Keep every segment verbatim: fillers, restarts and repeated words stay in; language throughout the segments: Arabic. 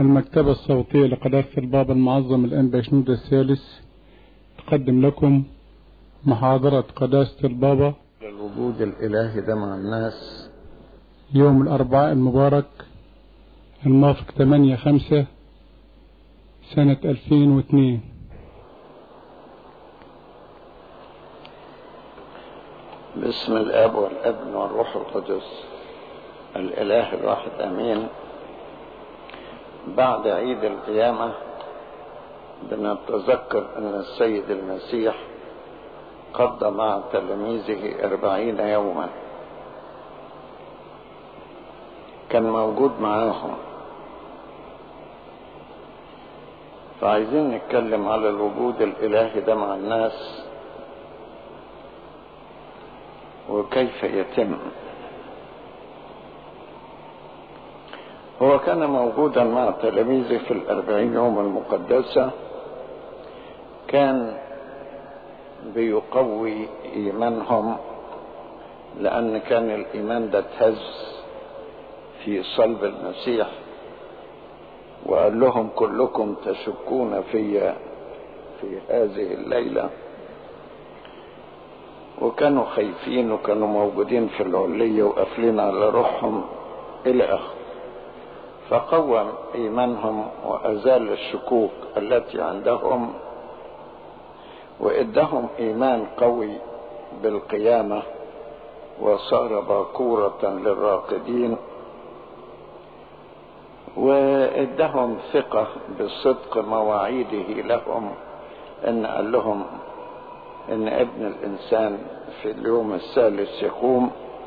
المكتبة الصوتية لقداسة البابا المعظم الأنبا شنودة الثالث تقدم لكم محاضرة قداسة البابا الوجود الإلهي ده مع الناس يوم الأربعاء المبارك الموافق ثمانية خمسة سنة ألفين واثنين. باسم الآب والابن والروح القدس الإله الواحد آمين. بعد عيد القيامة بنتذكر أن السيد المسيح قضى مع تلاميذه أربعين يوما، كان موجود معاهم. فعايزين نتكلم على الوجود الإلهي ده مع الناس وكيف يتم. هو كان موجودا مع تلاميذه في الأربعين يوم المقدسة، كان بيقوي إيمانهم، لأن كان الإيمان ده اتهز في صلب المسيح، وقال لهم كلكم تشكون في في هذه الليلة، وكانوا خايفين وكانوا موجودين في العلية وقافلين على روحهم إلى آخره. فقوم إيمانهم وأزال الشكوك التي عندهم، وإدهم إيمان قوي بالقيامة، وصار باكورة للراقدين، وإدهم ثقة بصدق مواعيده لهم، إن قال لهم إن ابن الإنسان في اليوم الثالث يقوم.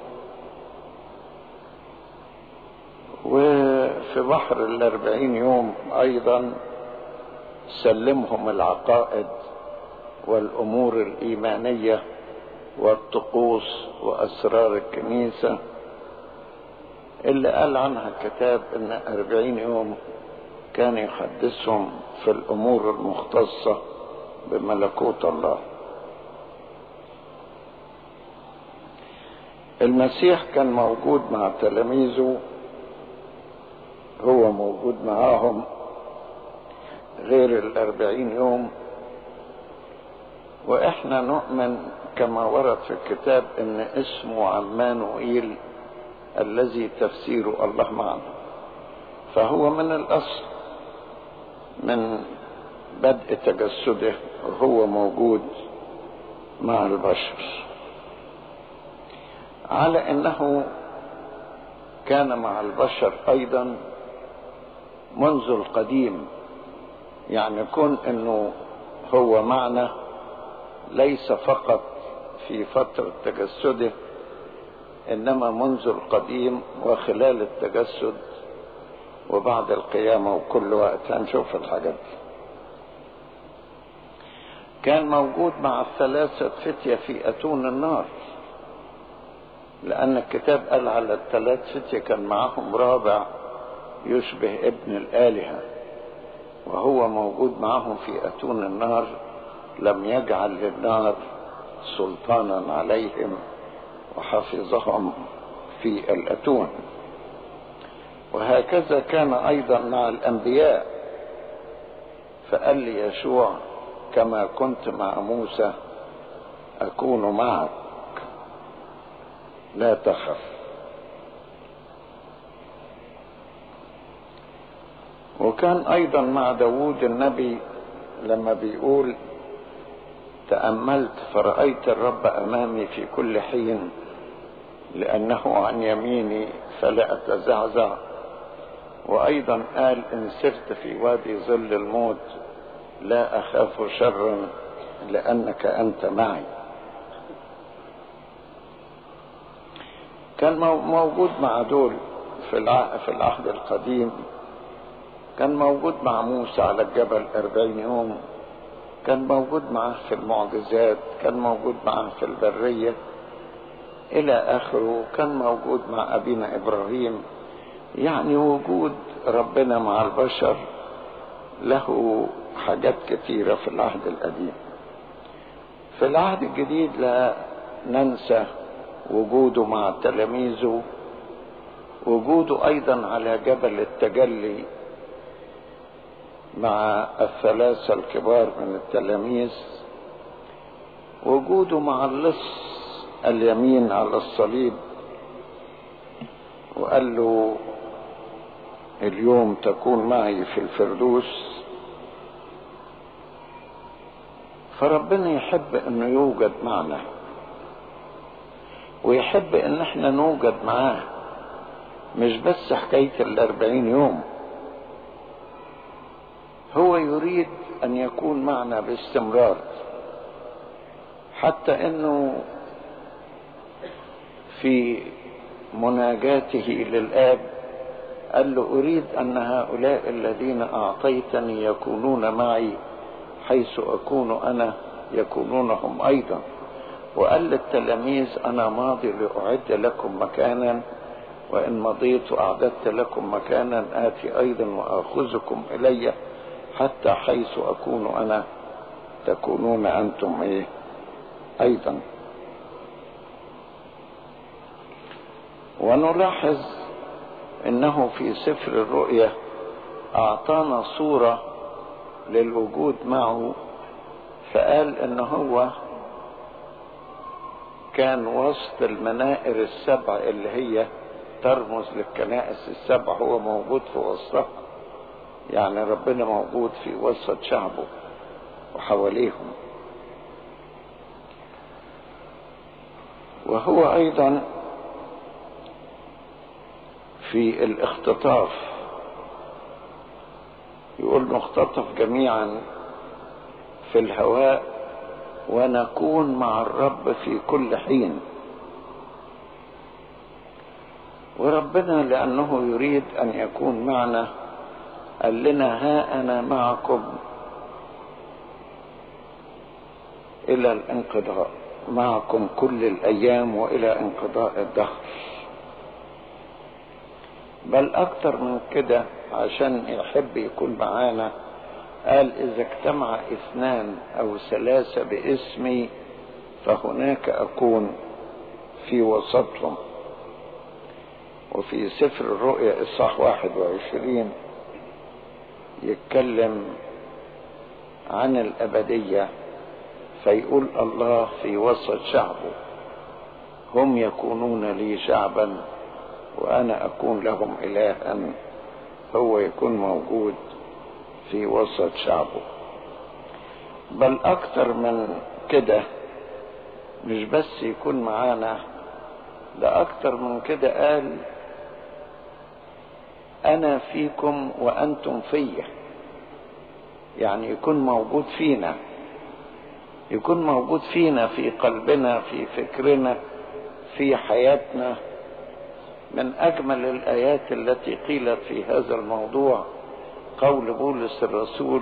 وفي بحر الأربعين يوم أيضا سلمهم العقائد والأمور الإيمانية والطقوس وأسرار الكنيسة اللي قال عنها الكتاب إن أربعين يوم كان يحدثهم في الأمور المختصة بملكوت الله. المسيح كان موجود مع تلاميذه، هو موجود معاهم غير الأربعين يوم. وإحنا نؤمن كما ورد في الكتاب إن اسمه عمانوئيل الذي تفسيره الله معنا، فهو من الأصل من بدء تجسده وهو موجود مع البشر، على أنه كان مع البشر أيضا منذ القديم. يعني يكون أنه هو معنا ليس فقط في فترة تجسده، إنما منذ القديم وخلال التجسد وبعد القيامة وكل وقت هنشوف الحاجات دي. كان موجود مع الثلاثة فتية في أتون النار، لأن الكتاب قال على الثلاث فتية كان معهم رابع يشبه ابن الآلهة، وهو موجود معهم في أتون النار، لم يجعل للنار سلطانا عليهم وحفظهم في الأتون. وهكذا كان أيضا مع الأنبياء، فقال لي يشوع كما كنت مع موسى أكون معك لا تخف. وكان أيضا مع داود النبي لما بيقول تأملت فرأيت الرب أمامي في كل حين، لأنه عن يميني فلا أتزعزع. وأيضا قال إن سرت في وادي ظل الموت لا أخاف شرا لأنك أنت معي. كان موجود مع دول في العهد القديم، كان موجود مع موسى على الجبل أربعين يوم، كان موجود معه في المعجزات، كان موجود معه في البرية إلى آخره، كان موجود مع أبينا إبراهيم. يعني وجود ربنا مع البشر له حاجات كثيرة في العهد القديم. في العهد الجديد لا ننسى وجوده مع تلاميذه، وجوده أيضا على جبل التجلي مع الثلاثة الكبار من التلاميذ، وجوده مع اللص اليمين على الصليب، وقال له اليوم تكون معي في الفردوس. فربنا يحب انه يوجد معنا، ويحب ان احنا نوجد معاه، مش بس حكاية الاربعين يوم، هو يريد ان يكون معنا باستمرار، حتى انه في مناجاته للآب قال له أريد أن هؤلاء الذين أعطيتني يكونون معي حيث أكون أنا يكونون هم أيضا. وقال للتلاميذ أنا ماضي لأعد لكم مكانا، وإن مضيت وأعددت لكم مكانا آتي أيضا وأخذكم إلي، حتى حيث أكون أنا تكونون أنتم إيه أيضا. ونلاحظ انه في سفر الرؤيا اعطانا صورة للوجود معه، فقال ان هو كان وسط المنائر السبع اللي هي ترمز للكنائس السبع، هو موجود في وسطها، يعني ربنا موجود في وسط شعبه وحواليهم. وهو ايضا في الاختطاف يقول نختطف جميعا في الهواء ونكون مع الرب في كل حين. وربنا لأنه يريد أن يكون معنا قال لنا ها أنا معكم إلى الانقضاء، معكم كل الأيام وإلى انقضاء الدهر. بل أكتر من كده عشان يحب يكون معانا قال إذا اجتمع اثنان أو ثلاثة باسمي فهناك أكون في وسطهم. وفي سفر الرؤيا إصحاح واحد وعشرين يتكلم عن الأبدية، فيقول الله في وسط شعبه هم يكونون لي شعبا وأنا أكون لهم إلها. هو يكون موجود في وسط شعبه. بل أكتر من كده، مش بس يكون معانا، ده أكتر من كده قال أنا فيكم وأنتم فيا، يعني يكون موجود فينا، يكون موجود فينا في قلبنا، في فكرنا، في حياتنا. من أجمل الآيات التي قيلت في هذا الموضوع قول بولس الرسول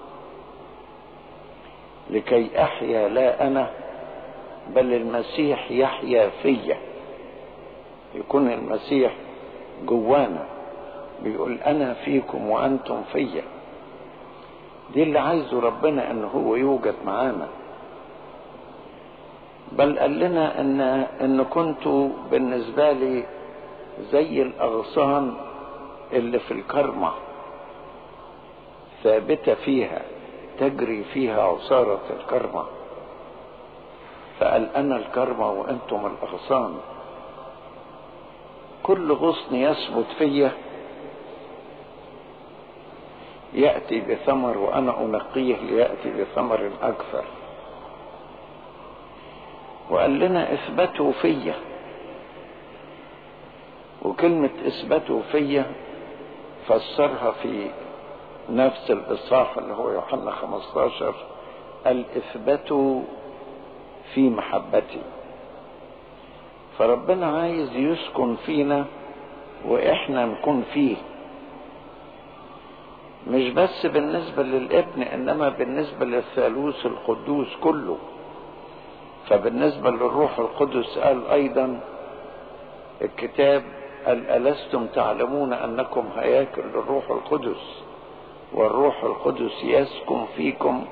لكي أحيا لا أنا بل المسيح يحيا فيا. يكون المسيح جوانا، بيقول أنا فيكم وأنتم فيا. دي اللي عايزه ربنا، أنه هو يوجد معانا. بل قال لنا أن, إن كنتوا بالنسبة لي زي الأغصان اللي في الكرمة ثابتة فيها تجري فيها عصارة الكرمة. فقال أنا الكرمة وأنتم الأغصان. كل غصن يثبت فيا يأتي بثمر وأنا أنقيه ليأتي بثمر أكثر. وقال لنا اثبتوا فيا. وكلمة اثبتوا فيا فسرها في نفس الإصحاح اللي هو يوحنا خمسة عشر، قال اثبتوا في محبتي. فربنا عايز يسكن فينا وإحنا نكون فيه، مش بس بالنسبة للابن إنما بالنسبة للثالوث القدوس كله. فبالنسبة للروح القدس قال أيضا الكتاب قال ألستم تعلمون أنكم هياكل للروح القدس والروح القدس يسكن فيكم.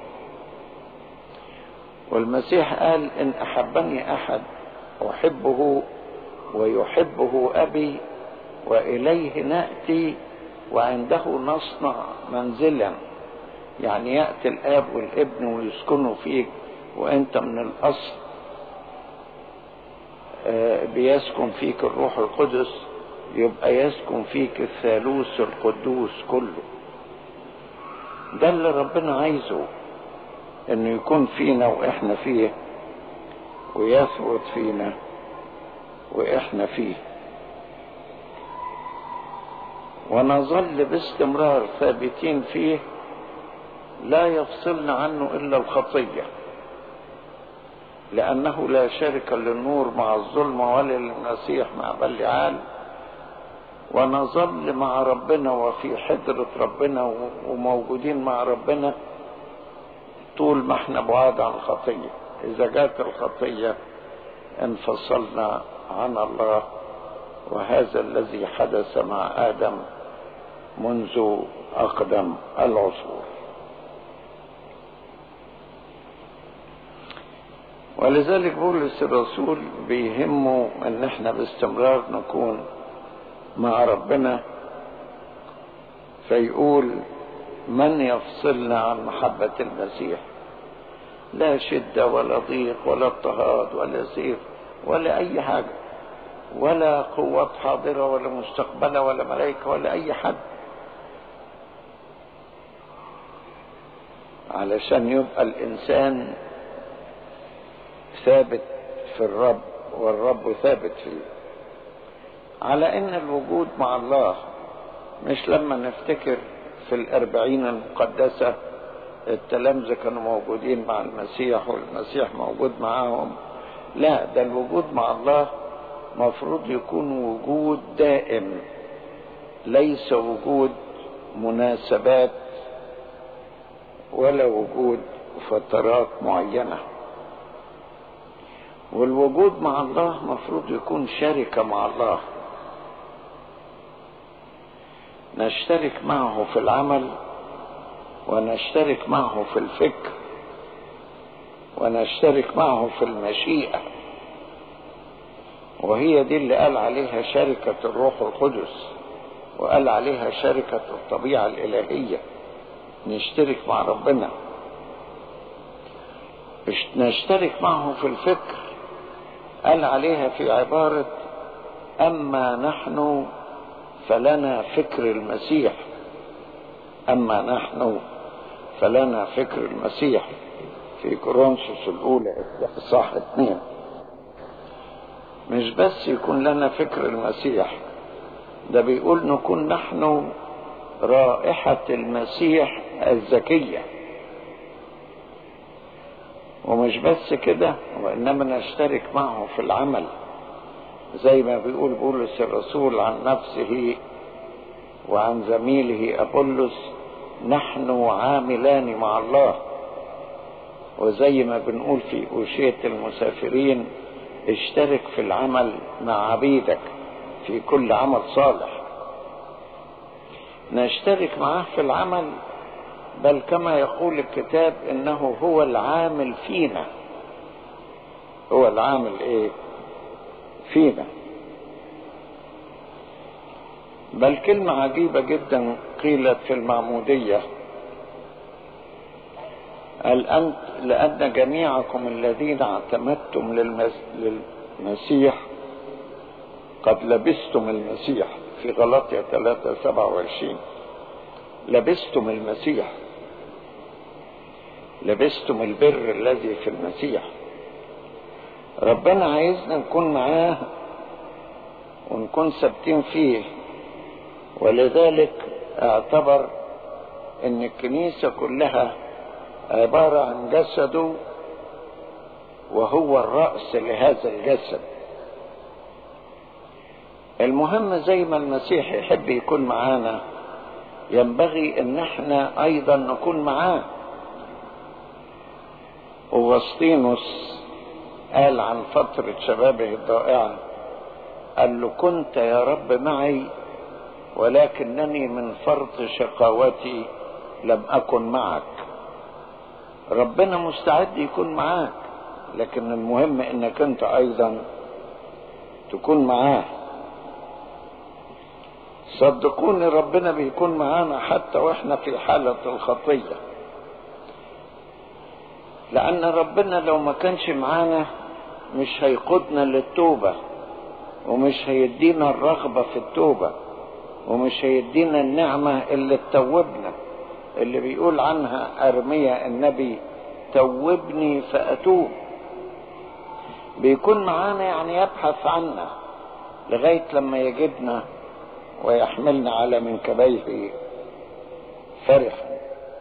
والمسيح قال إن أحبني أحد أحبه ويحبه أبي وإليه نأتي وعنده نصنع منزلا. يعني يأتي الآب والابن ويسكنوا فيك، وأنت من الأصل بيسكن فيك الروح القدس، يبقى يسكن فيك الثالوث القدوس كله. ده اللي ربنا عايزه، انه يكون فينا واحنا فيه، ويثبت فينا واحنا فيه، ونظل باستمرار ثابتين فيه، لا يفصلنا عنه الا الخطية، لانه لا شرك للنور مع الظلمة ولا للمسيح مع بلعال. ونظل مع ربنا وفي حضرة ربنا وموجودين مع ربنا طول ما احنا بعاد عن الخطية. اذا جات الخطية انفصلنا عن الله، وهذا الذي حدث مع آدم منذ أقدم العصور. ولذلك بولس الرسول بيهمه ان احنا باستمرار نكون مع ربنا، فيقول: من يفصلنا عن محبة المسيح؟ لا شدة ولا ضيق ولا اضطهاد ولا سيف ولا اي حاجة، ولا قوة حاضرة ولا مستقبلة ولا ملائكة ولا اي حد، علشان يبقى الانسان ثابت في الرب والرب ثابت فيه. على ان الوجود مع الله مش لما نفتكر في الاربعين المقدسة التلامذة كانوا موجودين مع المسيح والمسيح موجود معاهم، لا، ده الوجود مع الله مفروض يكون وجود دائم، ليس وجود مناسبات ولا وجود فترات معينة. والوجود مع الله مفروض يكون شركة مع الله، نشترك معه في العمل، ونشترك معه في الفكر، ونشترك معه في المشيئة، وهي دي اللي قال عليها شركة الروح القدس، وقال عليها شركة الطبيعة الإلهية. نشترك مع ربنا، نشترك معه في الفكر، قال عليها في عبارة: أما نحن فلنا فكر المسيح. أما نحن فلنا فكر المسيح، في كورنثوس الأولى إصحاح اثنين. مش بس يكون لنا فكر المسيح، ده بيقول نكون نحن رائحة المسيح الزكية. ومش بس كده، وإنما نشترك معه في العمل، زي ما بيقول بولس الرسول عن نفسه وعن زميله أبولس: نحن عاملان مع الله. وزي ما بنقول في أوشية المسافرين: اشترك في العمل مع عبيدك في كل عمل صالح. نشترك معه في العمل، بل كما يقول الكتاب انه هو العامل فينا. هو العامل ايه؟ فينا. بل كلمة عجيبة جدا قيلت في المعمودية: قال أنت لأن جميعكم الذين اعتمدتم للمسيح قد لبستم المسيح، في غلاطية ثلاثة سبعة وعشرين. لبستم المسيح، لبستم البر الذي في المسيح. ربنا عايزنا نكون معاه ونكون ثابتين فيه، ولذلك اعتبر ان الكنيسة كلها عبارة عن جسده، وهو الرأس لهذا الجسد. المهم زي ما المسيح يحب يكون معانا، ينبغي ان احنا ايضا نكون معاه. ووسطينوس قال عن فترة شبابه الضائعة، قال له: كنت يا رب معي، ولكنني من فرط شقاوتي لم أكن معك. ربنا مستعد يكون معاك، لكن المهم انك انت ايضا تكون معاه. صدقوني ربنا بيكون معانا حتى واحنا في حالة الخطية. لأن ربنا لو ما كانش معانا مش هيقودنا للتوبة، ومش هيدينا الرغبة في التوبة، ومش هيدينا النعمة اللي تتوبنا، اللي بيقول عنها أرميا النبي: توبني فأتوب. بيكون معانا يعني يبحث عنا لغاية لما يجدنا ويحملنا على منكبيه فرحا.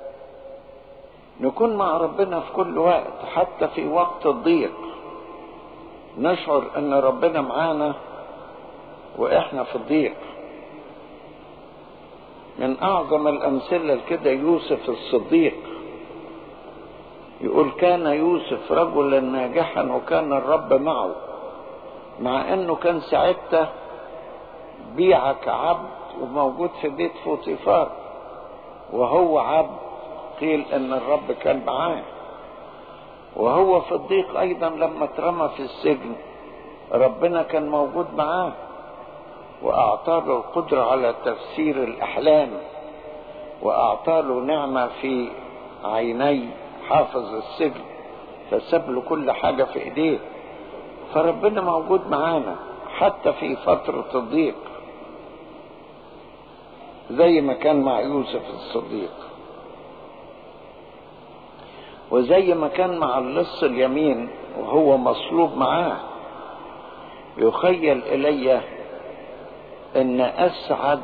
نكون مع ربنا في كل وقت، حتى في وقت الضيق نشعر ان ربنا معانا واحنا في الضيق. من اعظم الامثلة كده يوسف الصديق، يقول: كان يوسف رجلا ناجحا وكان الرب معه، مع انه كان ساعتها بيع كعبد وموجود في بيت فوطيفار وهو عبد، قيل ان الرب كان معاه. وهو في الضيق ايضا لما اترمى في السجن ربنا كان موجود معاه، واعطاله القدرة على تفسير الاحلام، واعطاله نعمة في عيني حافظ السجن، فساب له كل حاجة في ايديه. فربنا موجود معانا حتى في فترة الضيق، زي ما كان مع يوسف الصديق، وزي ما كان مع اللص اليمين وهو مصلوب معاه. يخيل الي ان اسعد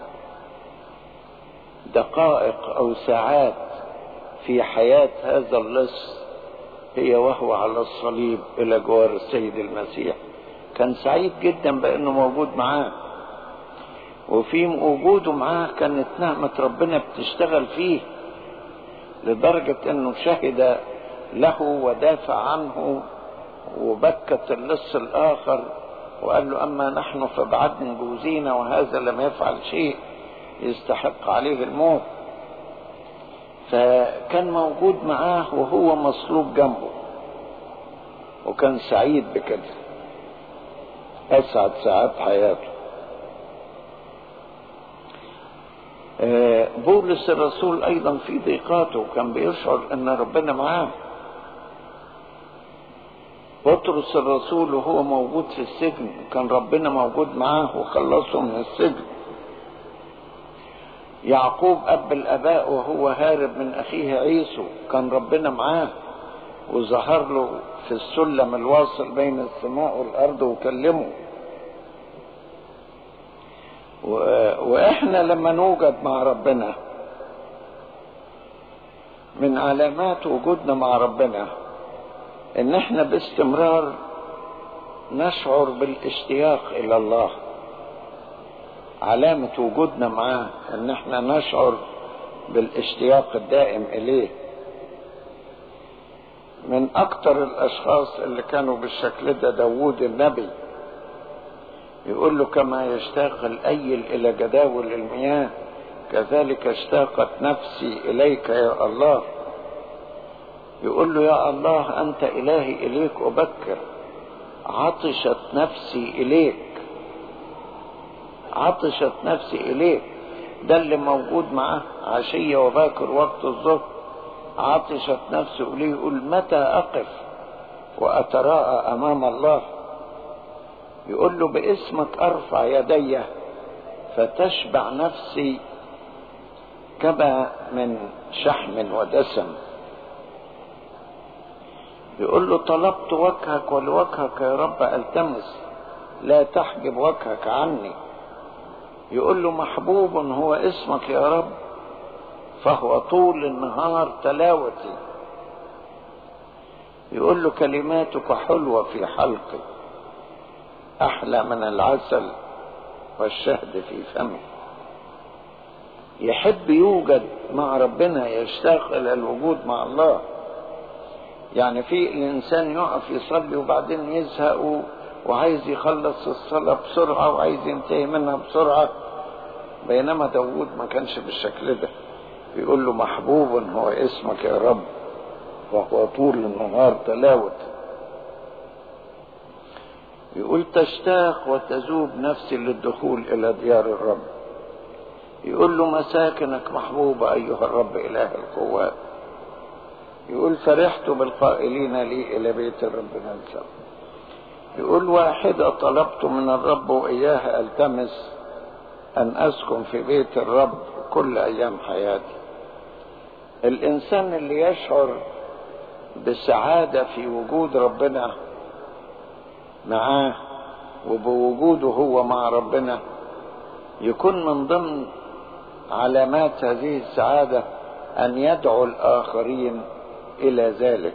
دقائق او ساعات في حياة هذا اللص هي وهو على الصليب الى جوار السيد المسيح. كان سعيد جدا بانه موجود معاه، وفي وجوده معاه كانت نعمة ربنا بتشتغل فيه، لدرجة انه شهد له ودافع عنه وبكت اللص الاخر وقال له: اما نحن فبعدن جوزينا وهذا لم يفعل شيء يستحق عليه الموت. فكان موجود معاه وهو مصلوب جنبه، وكان سعيد بكده، اسعد ساعات حياته. بولس الرسول ايضا في ضيقاته كان بيشعر ان ربنا معاه. بطرس الرسول وهو موجود في السجن كان ربنا موجود معاه وخلصه من السجن. يعقوب اب الاباء وهو هارب من اخيه عيسو كان ربنا معاه وظهر له في السلم الواصل بين السماء والارض وكلمه. واحنا لما نوجد مع ربنا، من علامات وجودنا مع ربنا ان احنا باستمرار نشعر بالاشتياق الى الله. علامة وجودنا معاه ان احنا نشعر بالاشتياق الدائم اليه. من اكتر الاشخاص اللي كانوا بالشكل ده داوود النبي، يقول له: كما يشتاق الايل الى جداول المياه كذلك اشتاقت نفسي اليك يا الله. يقول له: يا الله انت الهي، اليك ابكر، عطشت نفسي اليك، عطشت نفسي اليك. ده اللي موجود معاه عشية وباكر وقت الظهر، عطشت نفسي اليه. يقول: متى اقف واتراءى امام الله؟ يقول له: باسمك ارفع يدي فتشبع نفسي كما من شحم ودسم. يقول له: طلبت وجهك ولوجهك يا رب التمس، لا تحجب وجهك عني. يقول له: محبوب هو اسمك يا رب، فهو طول النهار تلاوتي. يقول له: كلماتك حلوة في حلقي، احلى من العسل والشهد في فمي. يحب يوجد مع ربنا، يشتاق الى الوجود مع الله. يعني في الانسان يقف يصلي وبعدين يزهق وعايز يخلص الصلاة بسرعة وعايز ينتهي منها بسرعة، بينما داود ما كانش بالشكل ده. يقول له: محبوب هو اسمك يا رب، وهو طول النهار تلاوت. يقول: تشتاق وتذوب نفسي للدخول الى ديار الرب. يقول له: مساكنك محبوبة ايها الرب اله القوات. يقول فرحت بالقائلين لي إلى بيت الرب ننسى. يقول واحدة طلبت من الرب وإياها ألتمس أن أسكن في بيت الرب كل أيام حياتي. الإنسان اللي يشعر بسعادة في وجود ربنا معاه وبوجوده هو مع ربنا، يكون من ضمن علامات هذه السعادة أن يدعو الآخرين إلى ذلك،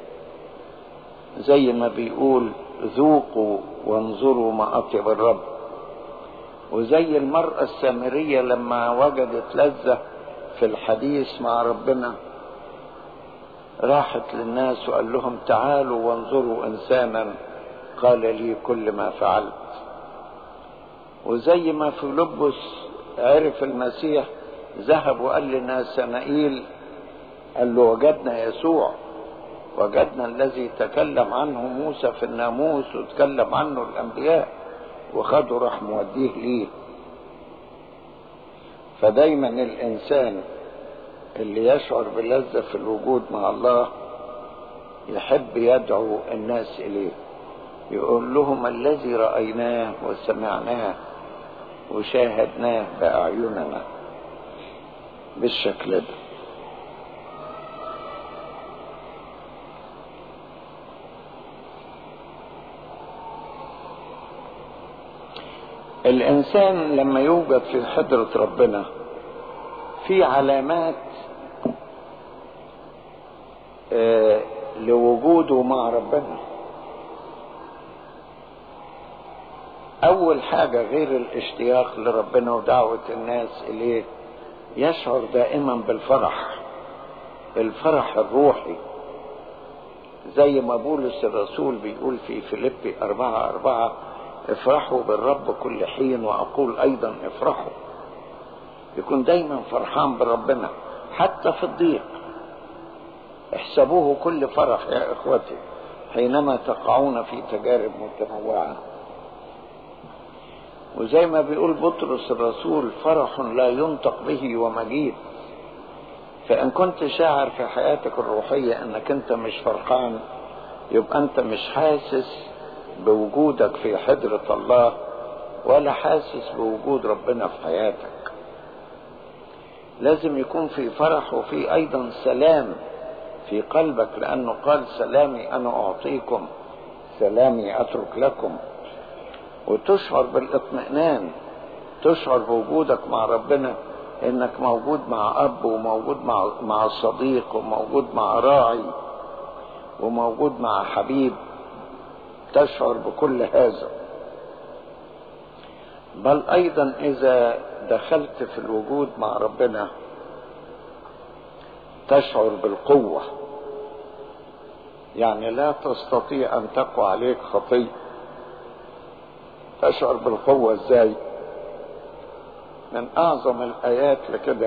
زي ما بيقول ذوقوا وانظروا ما أطيب الرب. وزي المرأة السامرية لما وجدت لذة في الحديث مع ربنا راحت للناس وقال لهم تعالوا وانظروا إنسانا قال لي كل ما فعلت. وزي ما فيلبس عرف المسيح ذهب وقال لناثنائيل، قال له وجدنا يسوع، وجدنا الذي تكلم عنه موسى في الناموس وتكلم عنه الأنبياء، وخده راح موديه ليه. فدايما الإنسان اللي يشعر بلذة في الوجود مع الله يحب يدعو الناس إليه، يقول لهم الذي رأيناه وسمعناه وشاهدناه بأعيننا بالشكل ده. الإنسان لما يوجد في حضرة ربنا في علامات آه لوجوده مع ربنا. أول حاجة غير الاشتياق لربنا ودعوة الناس إليه، يشعر دائما بالفرح، الفرح الروحي، زي ما بولس الرسول بيقول في فيليبي أربعة أربعة افرحوا بالرب كل حين وأقول أيضا افرحوا. يكون دايما فرحان بربنا حتى في الضيق. احسبوه كل فرح يا إخوتي حينما تقعون في تجارب متنوعة. وزي ما بيقول بطرس الرسول فرح لا ينطق به ومجيد. فإن كنت شاعر في حياتك الروحية أنك أنت مش فرحان، يبقى أنت مش حاسس بوجودك في حضرة الله ولا حاسس بوجود ربنا في حياتك. لازم يكون في فرح وفي أيضا سلام في قلبك، لأنه قال سلامي أنا أعطيكم سلامي أترك لكم. وتشعر بالاطمئنان، تشعر بوجودك مع ربنا انك موجود مع اب وموجود مع مع صديق وموجود مع راعي وموجود مع حبيب. تشعر بكل هذا. بل ايضا اذا دخلت في الوجود مع ربنا تشعر بالقوة، يعني لا تستطيع ان تقوى عليك خطية. تشعر بالقوة ازاي؟ من اعظم الايات لكده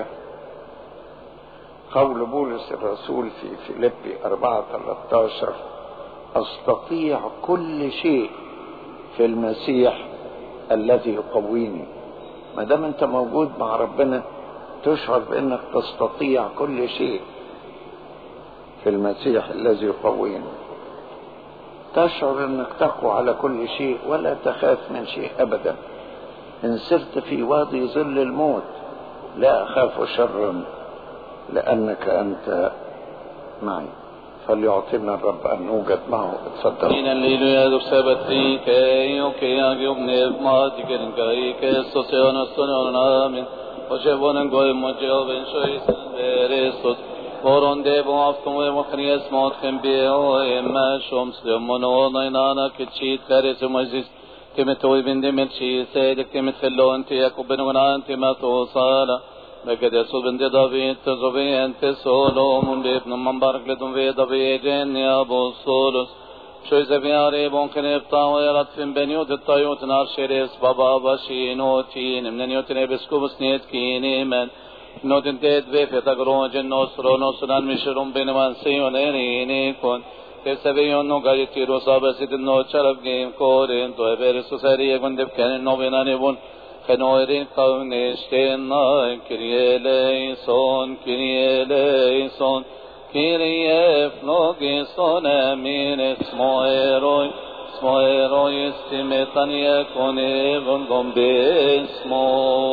قول بولس الرسول في فيليبي أربعة ثلاثة عشر استطيع كل شيء في المسيح الذي يقويني. ما دام انت موجود مع ربنا تشعر بانك تستطيع كل شيء في المسيح الذي يقويني. تشعر انك تقوى على كل شيء ولا تخاف من شيء ابدا. ان سرت في وادي ظل الموت لا اخاف شرا لانك انت معي. فليعطينا الرب ان نوجد معه. اتفضل. Voron de bo afton ve mokhries motkem be o emma shom slemono naynana kitchit kares majlis temetoy binde metchi sedek temet khallon te yakubben wanan temato sala beged yasul binde david tzobe ente solo mun be ibn mambarak ledum ve david ya bosolos shoy zaviare bon kenefta wa yarat fin beniot tayot nar sheres baba bashino tin mneniot ne beskubus net kinemen Noten det ve feta gronjen nostro nostran misherum beneman seyonerini kon keseveyon no galitiro sabesit no charab game koren to everso sari gondep ken no benane bon khenoirin kavne sten na kriele son kriele son Kyrie flogison amin esmoeroi, esmoeroi estimetan yakon evangom besmo.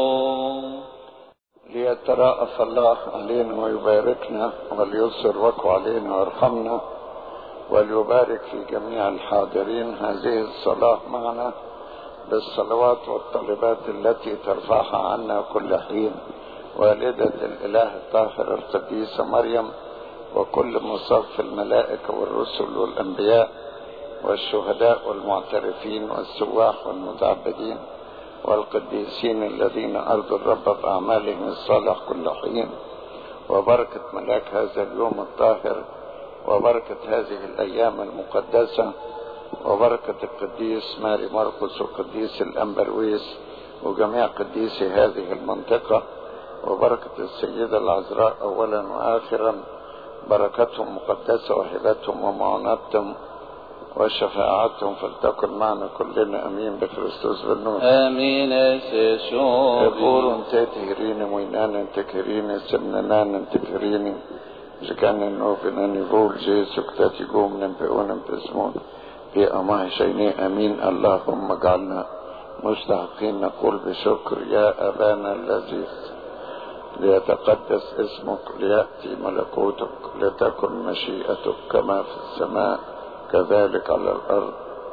ليترأف الله علينا ويباركنا وليسر وقعه علينا ويرحمنا وليبارك في جميع الحاضرين هذه الصلاة معنا بالصلوات والطلبات التي ترفعها عنا كل حين والدة الإله الطاهر القديسة مريم وكل مصاف الملائكة والرسل والأنبياء والشهداء والمعترفين والسواح والمتعبدين والقديسين الذين أرضوا الرب بأعمالهم الصالح كل حين وبركة ملاك هذا اليوم الطاهر وبركة هذه الأيام المقدسة وبركة القديس ماري مرقس وقديس الأنبرويس وجميع قديسي هذه المنطقة وبركة السيدة العذراء أولا وآخرا بركتهم مقدسة وهبتهم ومعونتهم وشفاعتهم فلتكن معنا كلنا أمين بكريستوس بالنور آمين يسوع يقول تتهرين وينان تكهرين سمنان تكهرين جكان النوفنان يقول جيسو كتاتي قوم ننبئون باسمون في أماه شيني أمين اللهم اجعلنا مستحقين نقول بشكر يا أبانا الذي ليتقدس اسمك ليأتي ملكوتك لتكن مشيئتك كما في السماء كذلك على الأرض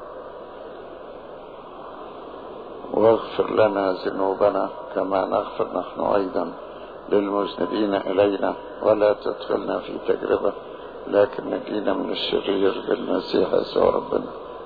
واغفر لنا ذنوبنا كما نغفر نحن أيضا للمذنبين إلينا ولا تدخلنا في تجربة لكن نجينا من الشرير بالمسيح يسوع ربنا.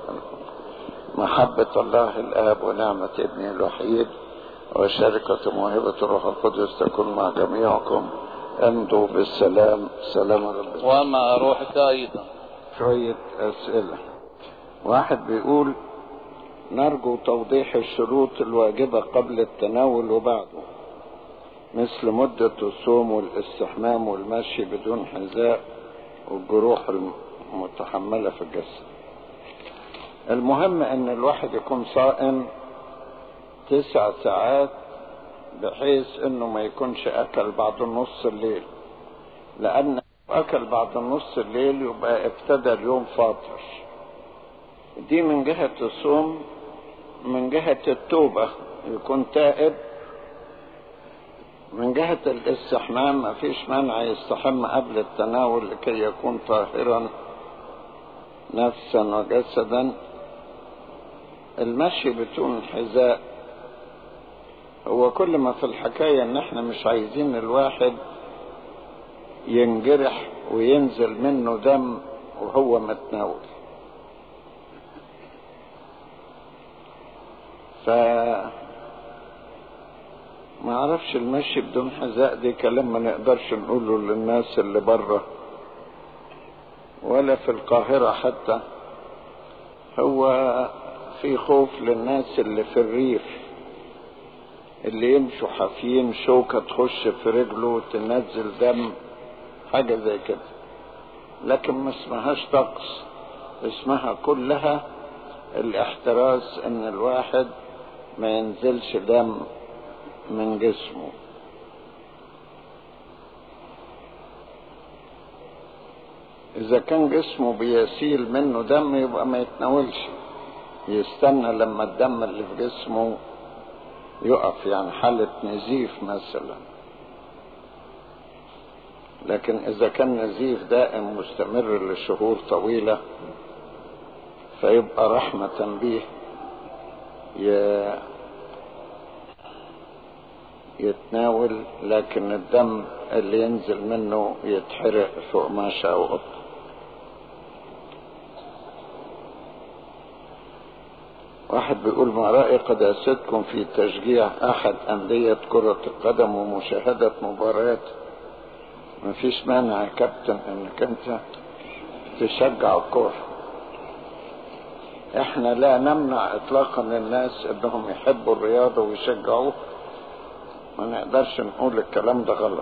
محبة الله الآب ونعمة ابنه الوحيد وشركة موهبة الروح القدس تكون مع جميعكم. امضوا بالسلام. سلام ربنا ومع روحك أيضا. شوية أسئلة. واحد بيقول نرجو توضيح الشروط الواجبة قبل التناول وبعده مثل مدة الصوم والاستحمام والمشي بدون حذاء والجروح المتحملة في الجسد. المهم ان الواحد يكون صائم تسع ساعات بحيث انه ما يكونش اكل بعد نص الليل، لان اكل بعد نص الليل يبقى ابتدى اليوم فاطر. دي من جهة الصوم. من جهة التوبة يكون تائب. من جهة الاستحمام ما فيش مانع يستحم قبل التناول لكي يكون طاهرا نفسا وجسدا. المشي بدون حذاء هو كل ما في الحكاية ان احنا مش عايزين الواحد ينجرح وينزل منه دم وهو متناول. ف ما اعرفش المشي بدون حذاء دي كلام ما نقدرش نقوله للناس اللي بره ولا في القاهرة حتى. هو في خوف للناس اللي في الريف اللي يمشوا حافيين شوكة تخش في رجله وتنزل دم حاجة زي كده، لكن ما اسمهاش طقس، اسمها كلها الاحتراس ان الواحد ما ينزلش دم من جسمه. اذا كان جسمه بيسيل منه دم يبقى ما يتناولش، يستنى لما الدم اللي في جسمه يقف، يعني حالة نزيف مثلا. لكن اذا كان نزيف دائم مستمر لشهور طويلة فيبقى رحمة به يتناول، لكن الدم اللي ينزل منه يتحرق في قماشة او قطن. واحد بيقول ما رأي قداستكم في تشجيع احد اندية كرة القدم ومشاهدة مباريات؟ مفيش مانع يا كابتن انك انت تشجع الكورة. احنا لا نمنع اطلاقا الناس انهم يحبوا الرياضة ويشجعوه، ما نقدرش نقول الكلام ده غلط.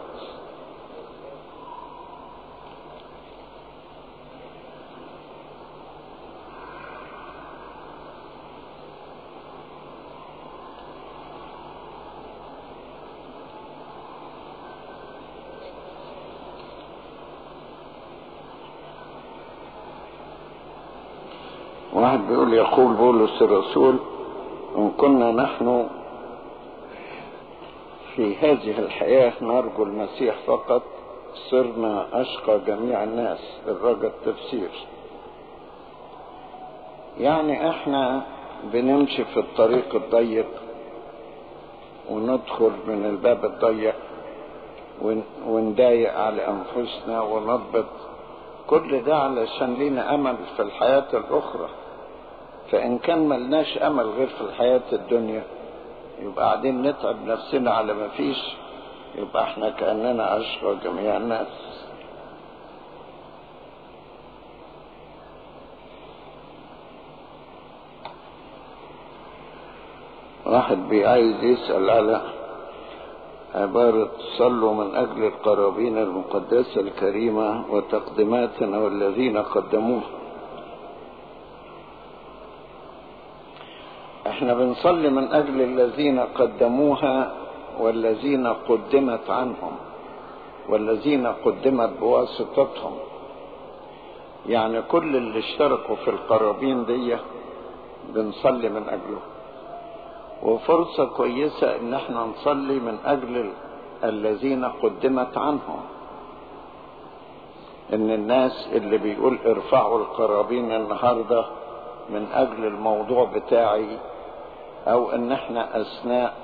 واحد بيقول يقول بولس الرسول: إن كنا نحن في هذه الحياة نرجو المسيح فقط صرنا أشقى جميع الناس. الرجاء التفسير يعني احنا بنمشي في الطريق الضيق وندخل من الباب الضيق ونضايق على أنفسنا ونضبط، كل ده علشان لينا أمل في الحياة الأخرى. فإن كان ملناش أمل غير في الحياة الدنيا يبقى قاعدين نتعب نفسنا على ما فيش، يبقى احنا كأننا أشقى جميع الناس. واحد بيعايز يسأل على عبارة: صلوا من أجل القرابين المقدسة الكريمة وتقدماتنا والذين قدموها. احنا بنصلي من أجل الذين قدموها والذين قدمت عنهم والذين قدمت بواسطتهم، يعني كل اللي اشتركوا في القرابين دي بنصلي من أجله. وفرصة كويسة ان احنا نصلي من اجل الذين قدمت عنهم، ان الناس اللي بيقول ارفعوا القرابين النهاردة من اجل الموضوع بتاعي، او ان احنا اثناء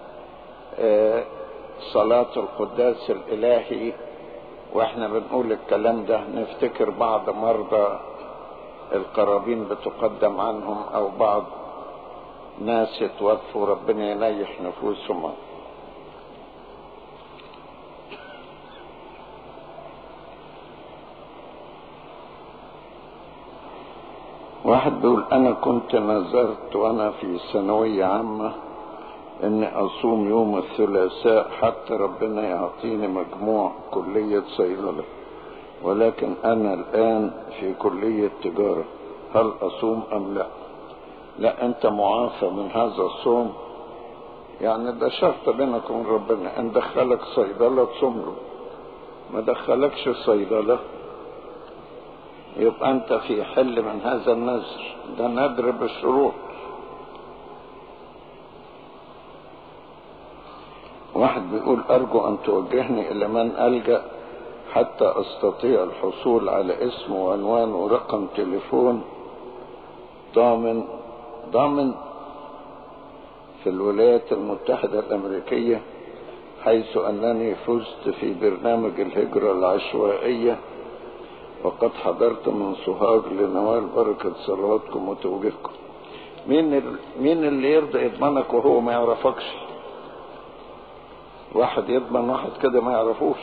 صلاة القداس الالهي واحنا بنقول الكلام ده نفتكر بعض مرضى القرابين بتقدم عنهم، او بعض ناس يتوفوا ربنا ينيح نفوسهم. واحد بيقول: انا كنت نذرت وانا في ثانوية عامة اني اصوم يوم الثلاثاء حتى ربنا يعطيني مجموع كلية صيدلة، ولكن انا الان في كلية تجارة، هل اصوم ام لا؟ لا، انت معافى من هذا الصوم، يعني ده شرط بينك وبين ربنا. ان دخلك صيدلة تصوم له، ما دخلكش صيدلة يبقى انت في حل من هذا النذر، ده نذر بالشروط. واحد بيقول: ارجو ان توجهني الى من الجأ حتى استطيع الحصول على اسم وعنوان ورقم تليفون ضامن ضامن في الولايات المتحدة الأمريكية، حيث أنني فزت في برنامج الهجرة العشوائية، وقد حضرت من سوهاج لنوال بركة صلواتكم وتوجيهكم. مين ال... مين اللي يرضى يضمنك وهو ما يعرفكش؟ واحد يضمن واحد كده ما يعرفوش؟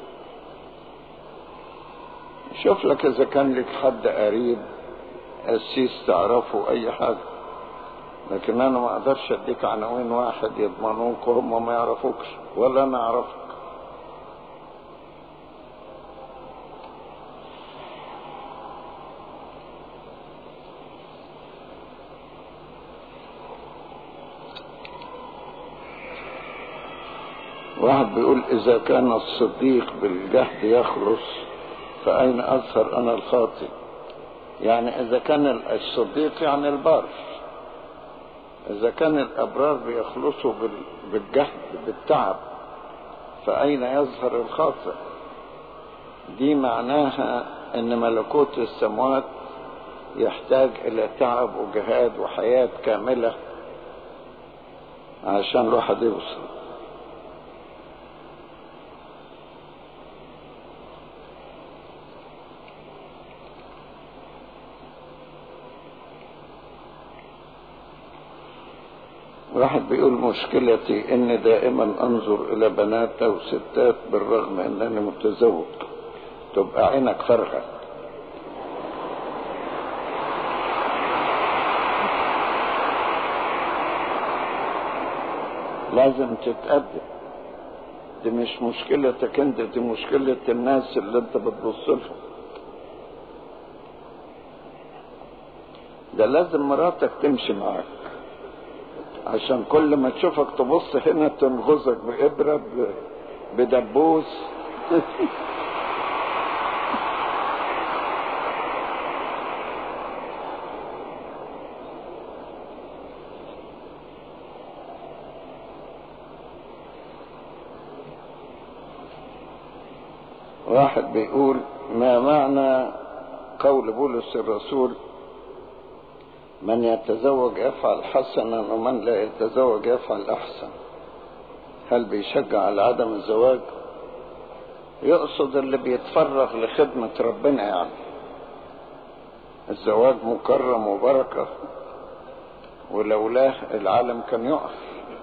شوف لك إذا كان لك حد قريب قسيس تعرفه أي حاجة، لكن أنا ما أقدرش أديك عناوين واحد يضمنوك وهم ما يعرفوكش ولا أنا أعرفك. واحد بيقول: إذا كان الصديق بالجهد يخلص فأين أظهر أنا الخاطئ؟ يعني إذا كان الصديق يعني البار، إذا كان الأبرار بيخلصوا بالجهد بالتعب فأين يظهر الخاطئ؟ دي معناها أن ملكوت السماوات يحتاج إلى تعب وجهاد وحياة كاملة عشان الواحد يوصل. واحد بيقول: مشكلتي اني دائما انظر الى بنات او ستات بالرغم انني متزوج. تبقى عينك فرغة. لازم تتقدم، دي مش مشكلتك انت، دي مشكلة الناس اللي انت بتبص لهم. ده لازم مراتك تمشي معاك، عشان كل ما تشوفك تبص هنا تنغزك بإبرة بدبوس. واحد بيقول: ما معنى قول بولس الرسول: من يتزوج يفعل حسنا ومن لا يتزوج يفعل أحسن؟ هل بيشجع على عدم الزواج؟ يقصد اللي بيتفرغ لخدمة ربنا. يعني الزواج مكرم وبركة، ولولاه العالم كان يقف،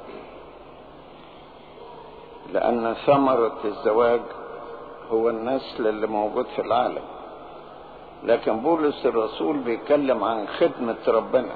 لأن ثمرة الزواج هو النسل اللي موجود في العالم. لكن بولس الرسول بيتكلم عن خدمة ربنا،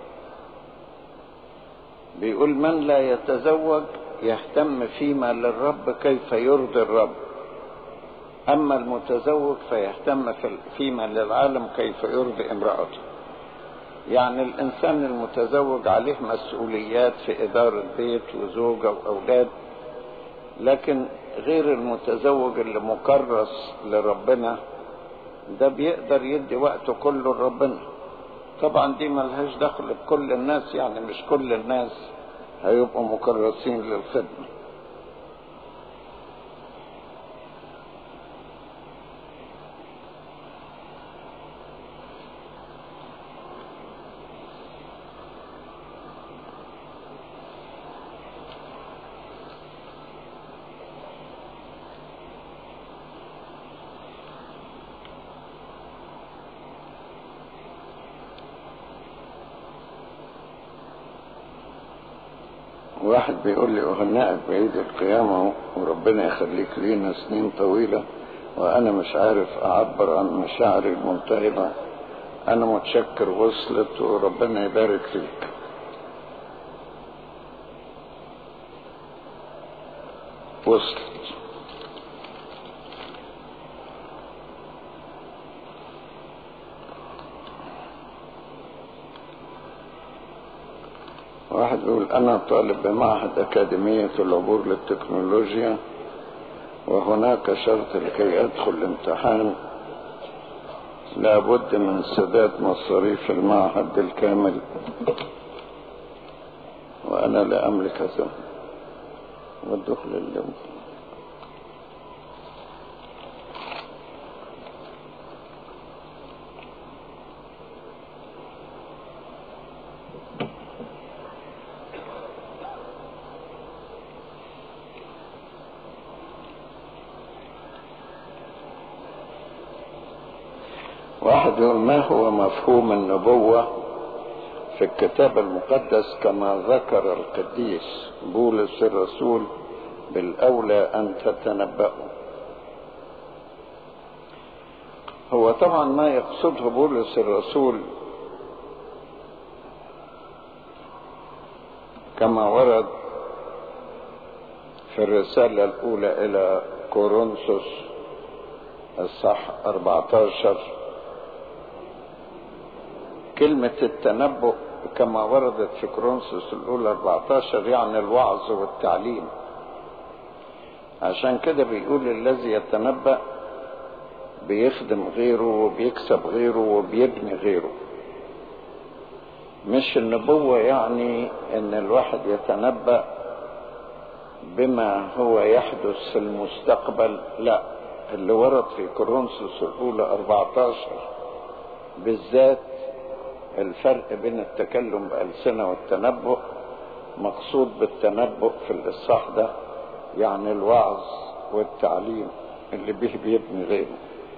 بيقول: من لا يتزوج يهتم فيما للرب كيف يرضي الرب، أما المتزوج فيهتم فيما للعالم كيف يرضي امرأته. يعني الإنسان المتزوج عليه مسؤوليات في إدارة بيت وزوجة وأولاد، لكن غير المتزوج اللي مكرس لربنا ده بيقدر يدي وقته كله لربنا. طبعا دي ملهاش دخل بكل الناس، يعني مش كل الناس هيبقوا مكرسين للخدمة. واحد بيقول لي: أهنئك بعيد القيامة وربنا يخليك لينا سنين طويلة، وأنا مش عارف أعبر عن مشاعري الملتهبة. أنا متشكر، وصلت، وربنا يبارك فيك. وصلت. واحد بيقول: أنا طالب بمعهد أكاديمية العبور للتكنولوجيا، وهناك شرط لكي أدخل الامتحان لابد من سداد مصاريف المعهد بالكامل، وأنا لا أملك هذا والدخل اليوم. واحد يقول: ما هو مفهوم النبوة في الكتاب المقدس كما ذكر القديس بولس الرسول بالأولى أن تتنبأوا؟ هو طبعا ما يقصده بولس الرسول كما ورد في الرسالة الأولى إلى كورنثوس الصح أربعة عشر، كلمة التنبؤ كما وردت في كورنثوس الأولى أربعة عشر يعني الوعظ والتعليم. عشان كده بيقول: الذي يتنبأ بيخدم غيره وبيكسب غيره وبيبني غيره. مش النبوة يعني ان الواحد يتنبأ بما هو يحدث في المستقبل، لا. اللي ورد في كورنثوس الأولى أربعة عشر بالذات الفرق بين التكلم بألسنة والتنبؤ، مقصود بالتنبؤ في الإصحاح ده يعني الوعظ والتعليم اللي به بيبني غيره.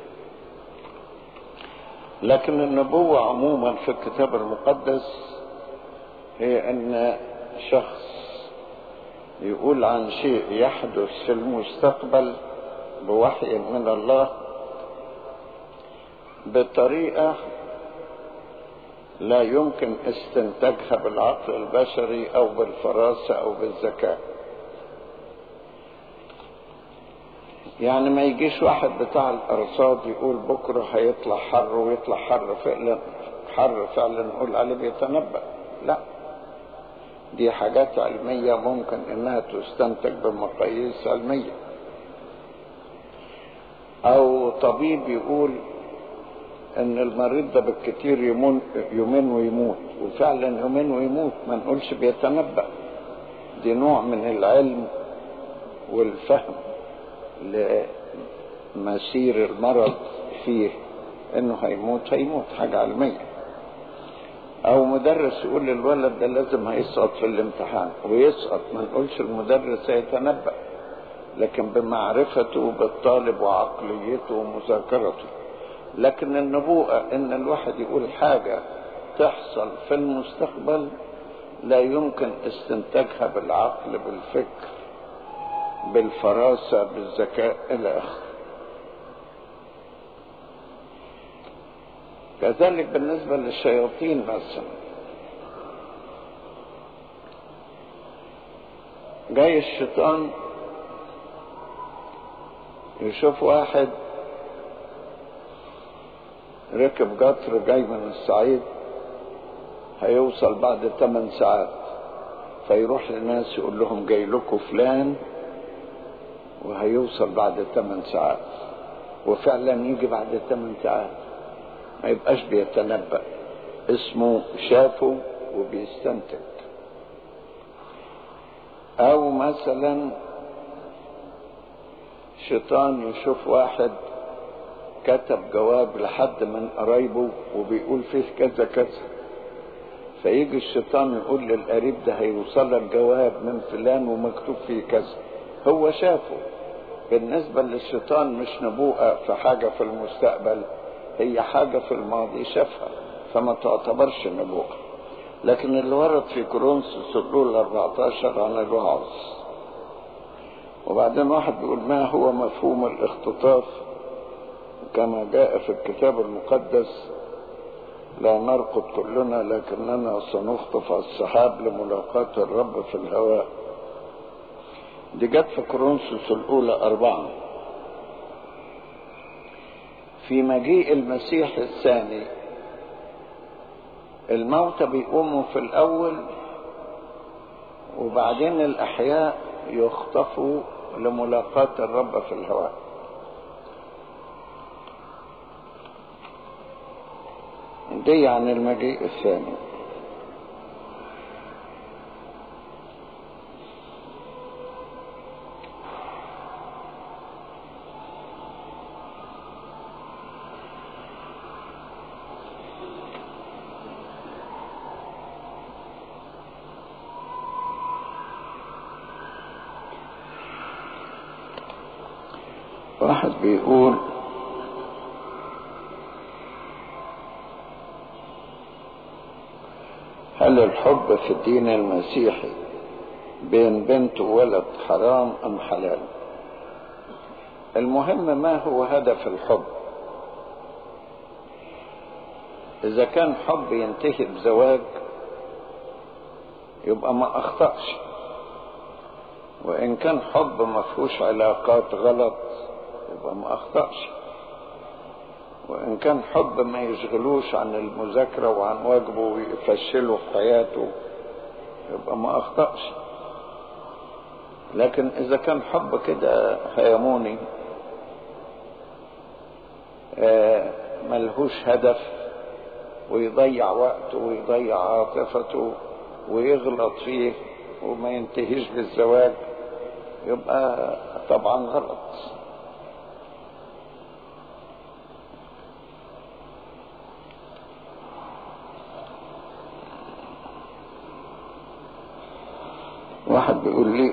لكن النبوة عموما في الكتاب المقدس هي ان شخص يقول عن شيء يحدث في المستقبل بوحي من الله بطريقة لا يمكن استنتاجها بالعقل البشري او بالفراسة او بالذكاء. يعني ما يجيش واحد بتاع الارصاد يقول بكرة هيطلع حر ويطلع حر فعلا حر فعلا نقول عليه بيتنبأ، لا. دي حاجات علمية ممكن انها تستنتج بمقاييس علمية. او طبيب يقول ان المريض ده بالكتير يمون يومين ويموت، وفعلا يومين ويموت، ما نقولش بيتنبأ. دي نوع من العلم والفهم مسير المرض فيه انه هيموت هيموت، حاجة علمية. او مدرس يقول للولد ده لازم هيسقط في الامتحان ويسقط، ما نقولش المدرس هيتنبأ، لكن بمعرفته بالطالب وعقليته ومذاكرته. لكن النبوءة ان الواحد يقول حاجة تحصل في المستقبل لا يمكن استنتاجها بالعقل بالفكر بالفراسة بالذكاء الى اخره. كذلك بالنسبة للشياطين مثلا، جاي الشيطان يشوف واحد ركب قطر جاي من الصعيد هيوصل بعد ثمان ساعات، فيروح للناس يقول لهم جاي لكم فلان وهيوصل بعد ثمان ساعات، وفعلا يجي بعد ثمان ساعات، ما يبقاش بيتنبأ، اسمه شافه وبيستنتج. او مثلا شيطان يشوف واحد كتب جواب لحد من قرايبه وبيقول فيه كذا كذا، فيجي الشيطان يقول للقريب ده هيوصلك جواب من فلان ومكتوب فيه كذا، هو شافه. بالنسبة للشيطان مش نبوءة في حاجة في المستقبل، هي حاجة في الماضي شافها، فما تعتبرش نبوءة. لكن اللي ورد في كورنثوس الأولى أربعة عشر عن الوعظ. وبعدين واحد بيقول ما هو مفهوم الاختطاف كما جاء في الكتاب المقدس؟ لا نرقد كلنا لكننا سنخطف على السحاب لملاقاة الرب في الهواء. دي جت في كورنثوس الأولى أربعة. في مجيء المسيح الثاني الموتى بيقوموا في الأول، وبعدين الأحياء يخطفوا لملاقاة الرب في الهواء. دي عن المجيء الثاني. واحد بيقول هل الحب في الدين المسيحي بين بنت وولد حرام أم حلال؟ المهم ما هو هدف الحب. إذا كان حب ينتهي بزواج يبقى ما أخطأش، وإن كان حب ما فيهوش علاقات غلط يبقى ما أخطأش، وإن كان حب ما يشغلوش عن المذاكرة وعن واجبه ويفشله في حياته يبقى ما أخطأش. لكن إذا كان حب كده هيموني آه ملهوش هدف ويضيع وقته ويضيع عاطفته ويغلط فيه وما ينتهيش بالزواج يبقى طبعا غلط. واحد بيقول لي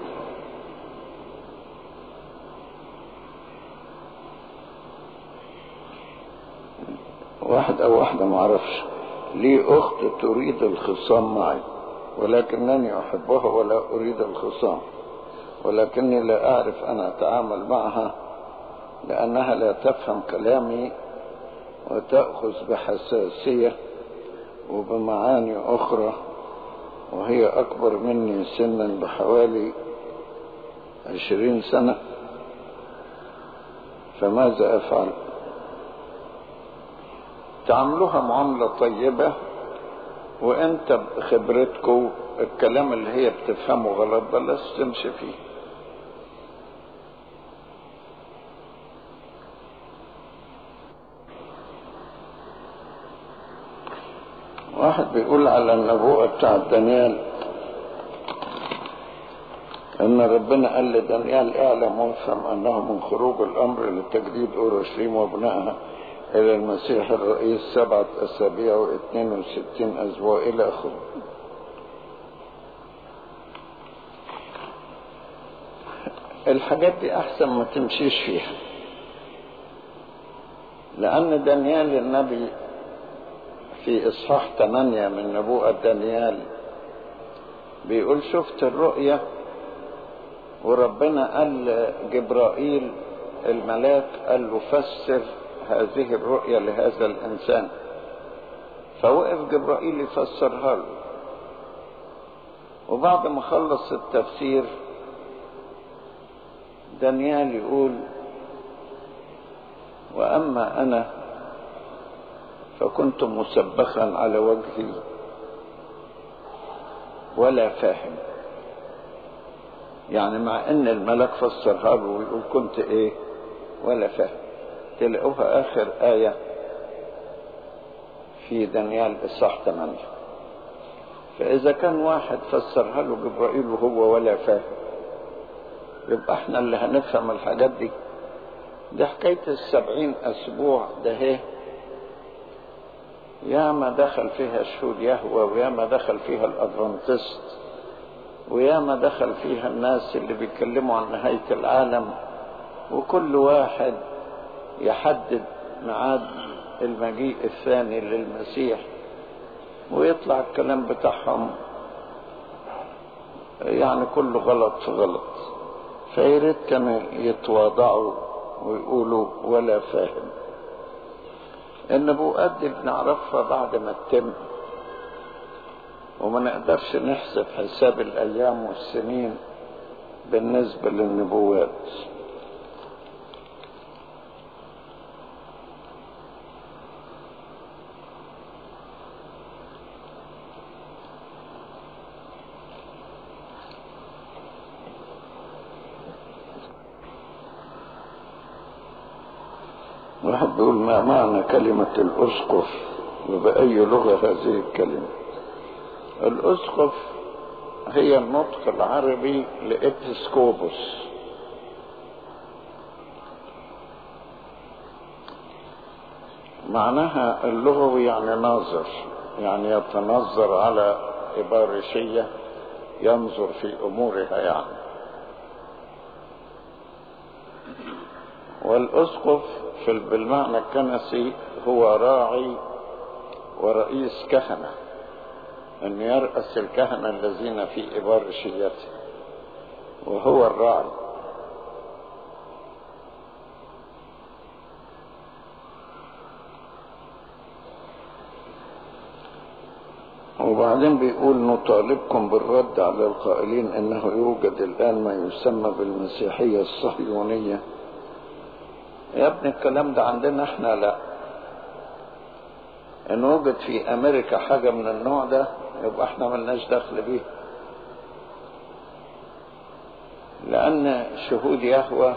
واحد او واحدة معرفش لي اخت تريد الخصام معي ولكنني احبها ولا اريد الخصام، ولكني لا اعرف ان اتعامل معها لانها لا تفهم كلامي وتأخذ بحساسية وبمعاني اخرى، وهي أكبر مني سنا بحوالي عشرين سنة، فماذا أفعل؟ تعاملوها معاملة طيبة، وأنت بخبرتكم الكلام اللي هي بتفهمه غلط بلاش تمشي فيه. واحد بيقول على النبوءة بتاع دانيال ان ربنا قال لدانيال اعلم وافهم انه من خروج الامر لتجديد اورشليم وبنائها الى المسيح الرئيس سبعة اسابيع واثنين وستين اسبوع الى اخره. الحاجات دي احسن ما تمشيش فيها، لان دانيال النبي في اصحاح ثمانية من نبوءة دانيال بيقول شفت الرؤية وربنا قال جبرائيل الملاك قال له فسر هذه الرؤية لهذا الإنسان، فوقف جبرائيل يفسرها له، وبعد ما خلص التفسير دانيال يقول وأما أنا فكنت مسبخا على وجهي ولا فاهم. يعني مع ان الملك فسرها له ويقول كنت ايه ولا فاهم. تلاقوها اخر آية في دانيال اصحاح ثمانية. فاذا كان واحد فسرها له جبرائيل وهو ولا فاهم، يبقى احنا اللي هنفهم الحاجات دي. دي حكاية السبعين اسبوع ده هي يا ما دخل فيها شهود يهوه، ويا ما دخل فيها الادفانتست، ويا ما دخل فيها الناس اللي بيتكلموا عن نهاية العالم، وكل واحد يحدد ميعاد المجيء الثاني للمسيح، ويطلع الكلام بتاعهم يعني كله غلط في غلط. فياريت كانوا يتواضعوا ويقولوا ولا فاهم. النبوءات دي بنعرفها بعد ما تتم، وما نقدرش نحسب حساب الأيام والسنين بالنسبة للنبوات. واحد بيقول ما معنى كلمة الأسقف وبأي لغة هذه الكلمة؟ الأسقف هي النطق العربي لإبسكوبوس، معناها اللغوي يعني ناظر، يعني يتنظر على إبارشية، ينظر في أمورها يعني. والأسقف في بالمعنى الكنسي هو راعي ورئيس كهنة، أن يرأس الكهنة الذين في إبارشيته، وهو الراعي. وبعدين بيقول نطالبكم بالرد على القائلين انه يوجد الان ما يسمى بالمسيحية الصهيونية. يا ابني الكلام ده عندنا احنا لا. ان وجد في امريكا حاجة من النوع ده يبقى احنا ملناش دخل بيه، لان شهود يهوه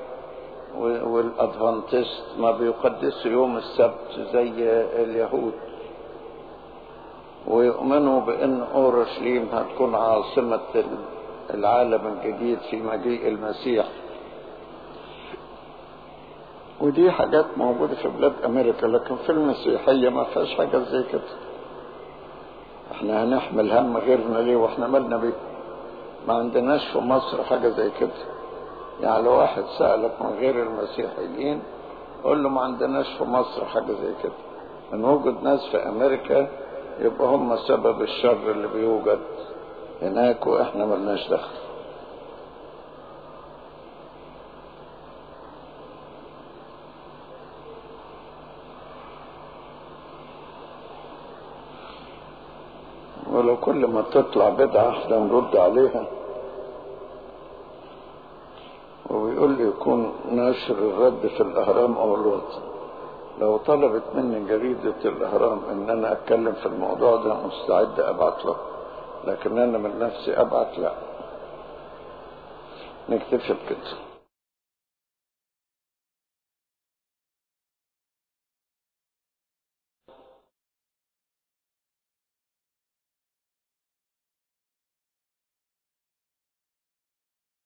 والادفانتست ما بيقدسوا يوم السبت زي اليهود، ويؤمنوا بان اورشليم هتكون عاصمة العالم الجديد في مجيء المسيح. ودي حاجات موجودة في بلاد امريكا، لكن في المسيحية ما فيهاش حاجة زي كده. احنا هنحمل هم غيرنا ليه واحنا مالنا بيه؟ ما عندناش في مصر حاجة زي كده. يعني لو واحد سألك من غير المسيحيين قول له ما عندناش في مصر حاجة زي كده. ان وجد ناس في امريكا يبقى هم سبب الشر اللي بيوجد هناك واحنا ملناش دخل. ولو كل ما تطلع بدعة احنا نرد عليها. وبيقول لي يكون نشر الرد في الاهرام او الوطن. لو طلبت مني جريدة الاهرام ان انا اتكلم في الموضوع ده مستعد ابعت له، لكن انا من نفسي ابعت لا. نكتفي بكده.